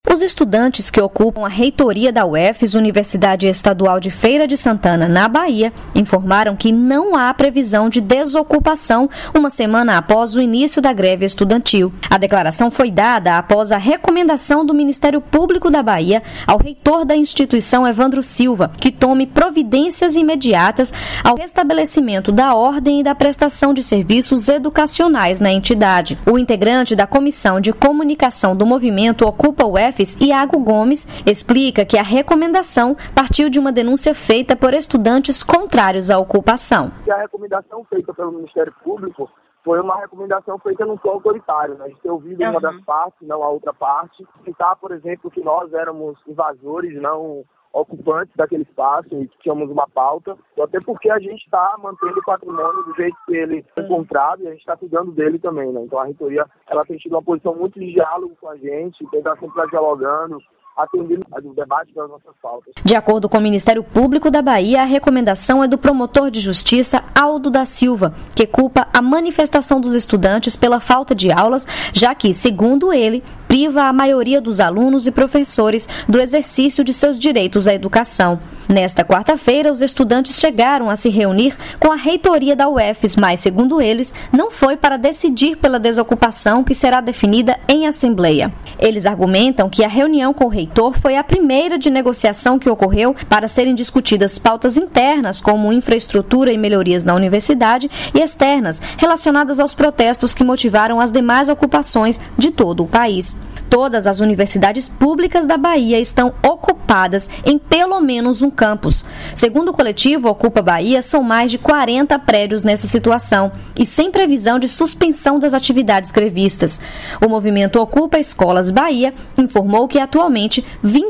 Os estudantes que ocupam a reitoria da UFES, Universidade Estadual de Feira de Santana, na Bahia, informaram que não há previsão de desocupação uma semana após o início da greve estudantil. A declaração foi dada após a recomendação do Ministério Público da Bahia ao reitor da instituição, Evandro Silva, que tome providências imediatas ao restabelecimento da ordem e da prestação de serviços educacionais na entidade. O integrante da Comissão de Comunicação do Movimento Ocupa UFES, Iago Gomes, explica que a recomendação partiu de uma denúncia feita por estudantes contrários à ocupação. A recomendação feita pelo Ministério Público foi uma recomendação feita num tom autoritário, né? De ter ouvido uma das partes, não a outra parte. Citar, por exemplo, que nós éramos invasores, não ocupantes daquele espaço e que tínhamos uma pauta, até porque a gente está mantendo o patrimônio do jeito que ele é encontrado e a gente está cuidando dele também, né? Então a reitoria ela tem tido uma posição muito de diálogo com a gente, tem estar sempre dialogando, atendendo o debate das nossas pautas. De acordo com o Ministério Público da Bahia, a recomendação é do promotor de justiça Aldo da Silva, que culpa a manifestação dos estudantes pela falta de aulas, já que, segundo ele, priva a maioria dos alunos e professores do exercício de seus direitos à educação. Nesta quarta-feira, os estudantes chegaram a se reunir com a reitoria da UFES, mas, segundo eles, não foi para decidir pela desocupação que será definida em assembleia. Eles argumentam que a reunião com o reitor foi a primeira de negociação que ocorreu para serem discutidas pautas internas, como infraestrutura e melhorias na universidade, e externas, relacionadas aos protestos que motivaram as demais ocupações de todo o país. Todas as universidades públicas da Bahia estão ocupadas em pelo menos um campus. Segundo o coletivo Ocupa Bahia, são mais de 40 prédios nessa situação e sem previsão de suspensão das atividades grevistas. O movimento Ocupa Escolas Bahia informou que atualmente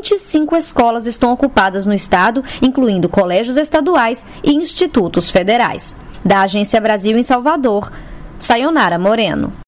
25 escolas estão ocupadas no estado, incluindo colégios estaduais e institutos federais. Da Agência Brasil em Salvador, Sayonara Moreno.